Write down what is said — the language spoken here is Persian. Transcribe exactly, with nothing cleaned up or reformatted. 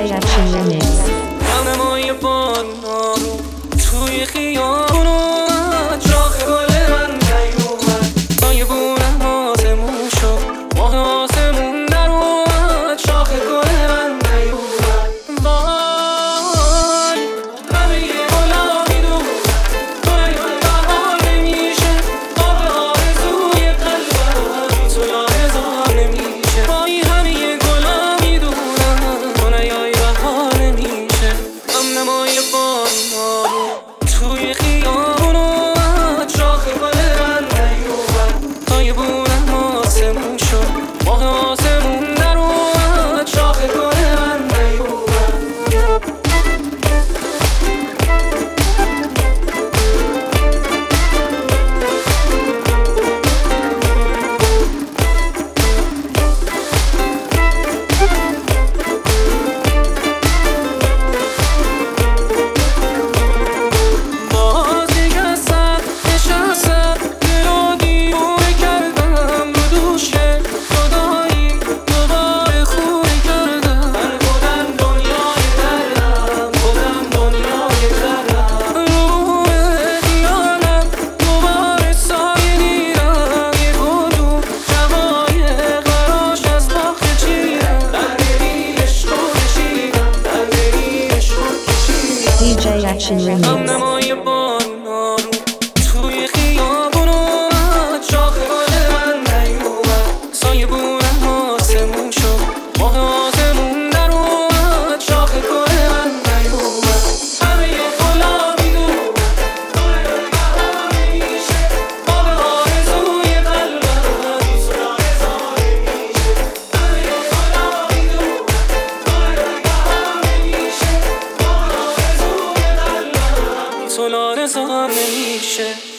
Action Remix. راهنمای بارون توی خیابون اومد، شاخ گل من نیومد، سایه بونم آسمون شد، ماه آسمون در اومد، شاخ گل من نیومد. وای همه یه گلا میدونم تو نیومد بهار نمیشه، آب آرزوی قلبم بی تو یادگار نمیشه. وای همه یه گلا میدونم تو نیای بهار نمیشه. راهنمای بارون توی خیابون اومد، شاخ گل من نیومد، سایه بونم آسمون شد، ماه آسمون در اومد، شاخ گل من نیومد. دی جی Action Remix. راهنمای بارون توی خیابون اومد، شاخ گل من نیومد، سایه بونم آسمون شد، ماه آسمون در اومد، شاخ گل من نیومد. همه یه گلا میدونم تو نیای بهار نمیشه، آب آرزوی قلبم بی تو یادگار نمیشه. همه یه گلا میدونم تو نیای بهار نمیشه، آب آرزوی قلبم بی تو یادگار نمیشه.